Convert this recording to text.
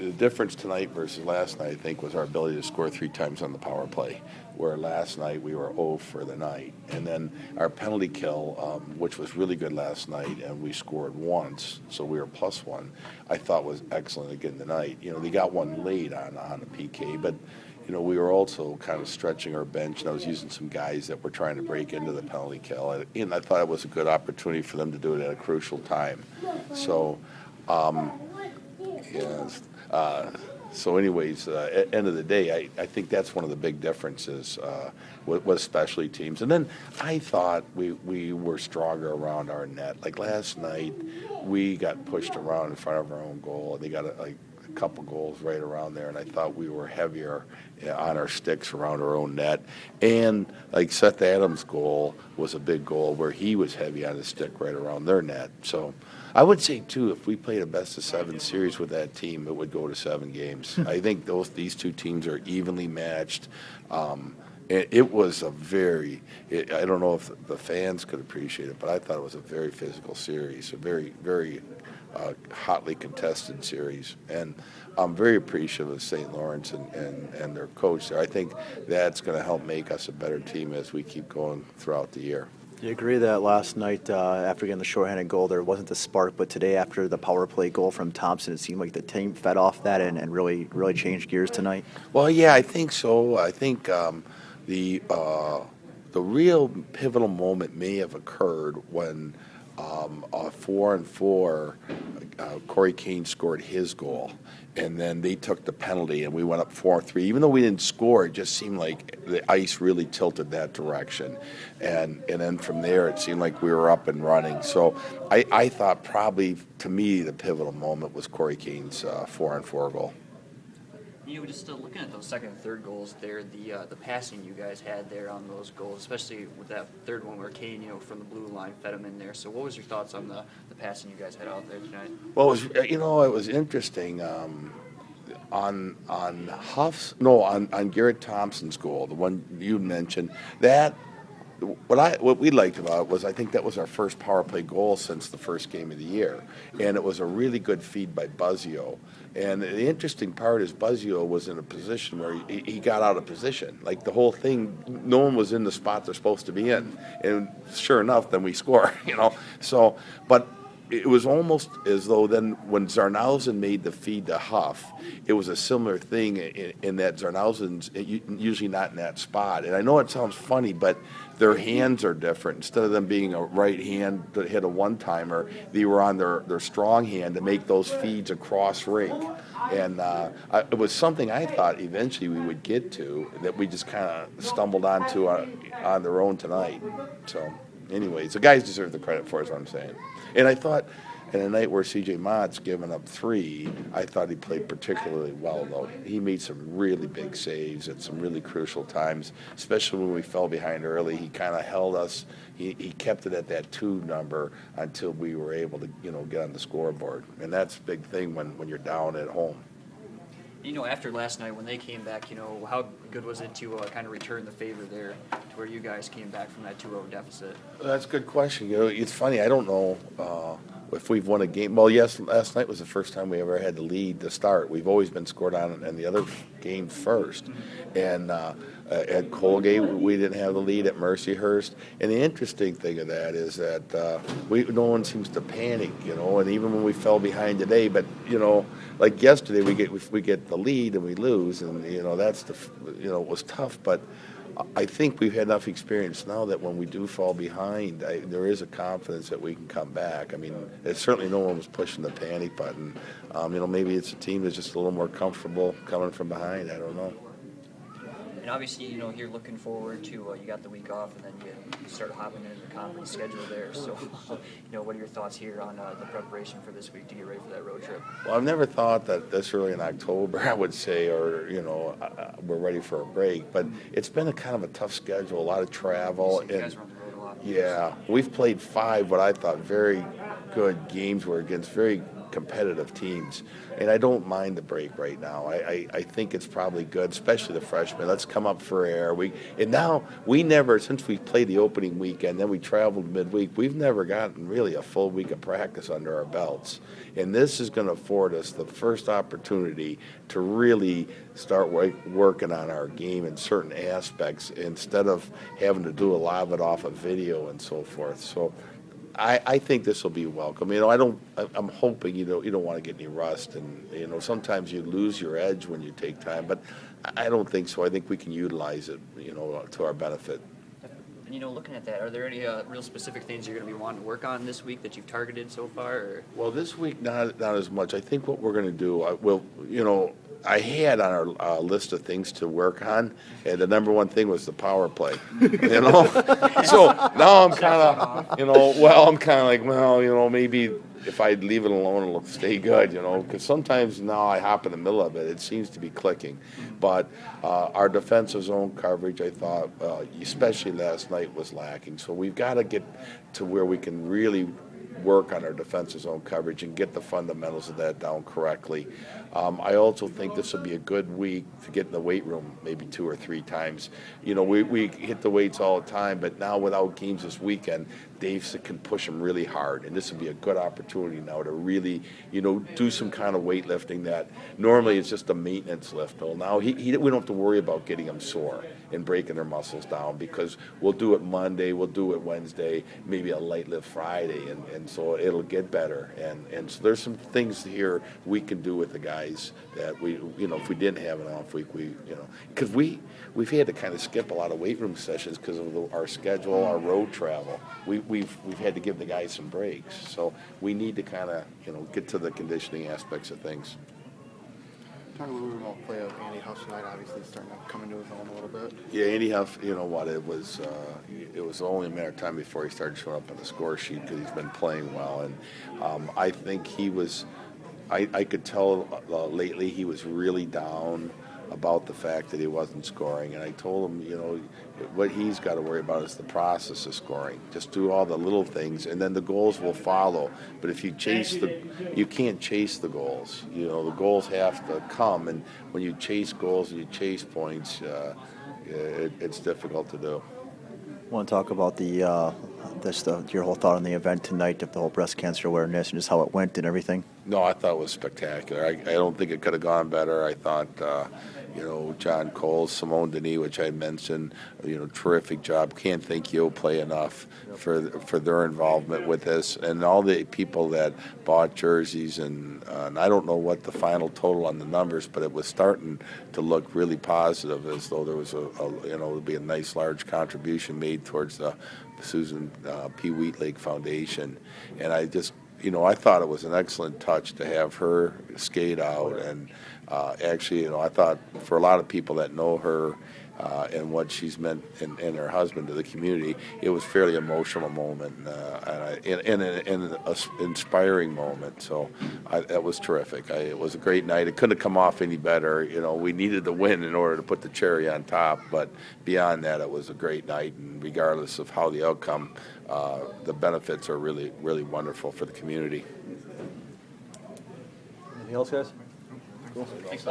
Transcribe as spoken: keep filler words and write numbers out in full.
the difference tonight versus last night, I think, was our ability to score three times on the power play, where last night we were oh for the night. And then our penalty kill, um, which was really good last night, and we scored once, so we were plus one, I thought was excellent again tonight. You know, they got one late on, on a P K, but, you know, we were also kind of stretching our bench, and I was using some guys that were trying to break into the penalty kill. And I thought it was a good opportunity for them to do it at a crucial time. So, um, yes. Uh, so anyways, uh, at the end of the day, I, I think that's one of the big differences uh, with, with specialty teams. And then I thought we, we were stronger around our net. Like last night, we got pushed around in front of our own goal, and they got a, like a couple goals right around there, and I thought we were heavier on our sticks around our own net. And like Seth Adams' goal was a big goal where he was heavy on his stick right around their net. So I would say, too, if we played a best-of-seven series with that team, it would go to seven games. I think those these two teams are evenly matched. Um, it, it was a very it, – I don't know if the fans could appreciate it, but I thought it was a very physical series, a very, very uh, hotly contested series. And I'm very appreciative of Saint Lawrence and, and, and their coach there. I think that's going to help make us a better team as we keep going throughout the year. Do you agree that last night, uh, after getting the shorthanded goal, there wasn't the spark, but today after the power play goal from Thompson, it seemed like the team fed off that and, and really really changed gears tonight? Well, yeah, I think so. I think um, the uh, the real pivotal moment may have occurred when um, uh, four and four, uh, Corey Kane scored his goal. And then they took the penalty, and we went up four three. Even though we didn't score, it just seemed like the ice really tilted that direction. And and then from there, it seemed like we were up and running. So I, I thought probably, to me, the pivotal moment was Corey Kane's uh, four and four goal. You know, just uh, looking at those second and third goals there, the uh, the passing you guys had there on those goals, especially with that third one where Kane, you know, from the blue line fed him in there. So what was your thoughts on the, the passing you guys had out there tonight? Well, it was, you know, it was interesting. Um, on on Huff's, no, on, on Garrett Thompson's goal, the one you mentioned, that what I what we liked about it was I think that was our first power play goal since the first game of the year, and it was a really good feed by Buzzio. And the interesting part is Buzzio was in a position where he, he got out of position. Like the whole thing, no one was in the spot they're supposed to be in. And sure enough, then we score, you know. So, but it was almost as though then when Zarnausen made the feed to Huff, it was a similar thing in, in that Zarnausen's usually not in that spot. And I know it sounds funny, but their hands are different. Instead of them being a right hand to hit a one-timer, they were on their, their strong hand to make those feeds across rink. And uh, I, it was something I thought eventually we would get to that we just kind of stumbled onto on, on their own tonight. So anyways, the guys deserve the credit for it, is what I'm saying. And I thought, in a night where C J Mott's given up three, I thought he played particularly well, though. He made some really big saves at some really crucial times, especially when we fell behind early. He kind of held us. He, he kept it at that two number until we were able to, you know, get on the scoreboard. And that's a big thing when, when you're down at home. You know, after last night, when they came back, you know, how good was it to uh, kind of return the favor there to where you guys came back from that two oh deficit? That's a good question. You know, it's funny. I don't know uh, if we've won a game. Well, yes, last night was the first time we ever had the lead to start. We've always been scored on in the other game first. Mm-hmm. And uh, at Colgate, we didn't have the lead. At Mercyhurst. And the interesting thing of that is that uh, we no one seems to panic, you know, and even when we fell behind today, but, you know, like yesterday, we get we get the lead and we lose, and you know that's the you know it was tough. But I think we've had enough experience now that when we do fall behind, I, there is a confidence that we can come back. I mean, it's certainly no one was pushing the panic button. Um, you know, maybe it's a team that's just a little more comfortable coming from behind. I don't know. And obviously, you know, you're looking forward to, uh, you got the week off, and then you start hopping into the conference schedule there. So, you know, what are your thoughts here on uh, the preparation for this week to get ready for that road trip? Well, I've never thought that this early in October, I would say, or, you know, uh, we're ready for a break. But it's been a kind of a tough schedule, a lot of travel. So you and guys run the road a lot. Yeah. We've played five what I thought very good games were against very competitive teams. And I don't mind the break right now. I, I, I think it's probably good, especially the freshmen. Let's come up for air. We and now we never, since we played the opening weekend, then we traveled midweek. We've never gotten really a full week of practice under our belts. And this is going to afford us the first opportunity to really start work, working on our game in certain aspects instead of having to do a lot of it off of video and so forth. So I, I think this will be welcome. You know, I don't. I- I'm hoping you don't. You don't want to get any rust, and you know, sometimes you lose your edge when you take time. But I I don't think so. I think we can utilize it. You know, to our benefit. And, you know, looking at that, are there any uh, real specific things you're going to be wanting to work on this week that you've targeted so far? Or? Well, this week not not as much. I think what we're going to do. I will. You know. I had on our uh, list of things to work on, and the number one thing was the power play. You know, so now I'm kind of, you know, well, I'm kind of like, well, you know, maybe if I leave it alone, it'll stay good. You know, because sometimes now I hop in the middle of it. It seems to be clicking, but uh, our defensive zone coverage, I thought, uh, especially last night, was lacking. So we've got to get to where we can really work on our defensive zone coverage and get the fundamentals of that down correctly. Um, I also think this will be a good week to get in the weight room maybe two or three times. You know, we, we hit the weights all the time, but now without games this weekend, Dave can push them really hard, and this would be a good opportunity now to really, you know, do some kind of weightlifting that normally is just a maintenance lift. Well, now he, he, we don't have to worry about getting them sore and breaking their muscles down because we'll do it Monday, we'll do it Wednesday, maybe a light lift Friday, and, and so it'll get better. And, and so there's some things here we can do with the guys that we, you know, if we didn't have an off week, we, you know, because we, we've had to kind of skip a lot of weight room sessions because of the, our schedule, our road travel. We, we've, we've had to give the guys some breaks. So we need to kind of, you know, get to the conditioning aspects of things. Talk a little bit about play of Andy Huff tonight. Obviously, starting to come into his own a little bit. Yeah, Andy Huff, you know what, it was uh, it was only a matter of time before he started showing up on the score sheet because he's been playing well. And um, I think he was, I, I could tell uh, lately he was really down about the fact that he wasn't scoring. And I told him, you know, what he's got to worry about is the process of scoring. Just do all the little things, and then the goals will follow. But if you chase the, you can't chase the goals. You know, the goals have to come, and when you chase goals and you chase points, uh, it, it's difficult to do. Want to talk about the uh, this the, your whole thought on the event tonight of the whole breast cancer awareness and just how it went and everything? No, I thought it was spectacular. I, I don't think it could have gone better. I thought, uh, you know, John Cole, Simone Denis, which I mentioned, you know, terrific job. Can't thank Yoplait enough for for their involvement with this, and all the people that bought jerseys. And, uh, and I don't know what the final total on the numbers, but it was starting to look really positive, as though there was a, a you know, would be a nice large contribution made towards the Susan uh, P. Wheatlake Foundation. And I just, you know, I thought it was an excellent touch to have her skate out. And uh, actually, you know, I thought for a lot of people that know her uh, and what she's meant and, and her husband to the community, it was a fairly emotional moment uh, and, I, and, and, and an inspiring moment. So I, that was terrific. I, it was a great night. It couldn't have come off any better. You know, we needed the win in order to put the cherry on top. But beyond that, it was a great night. And regardless of how the outcome, uh, the benefits are really, really wonderful for the community. Anything else, guys? Cool. Thanks.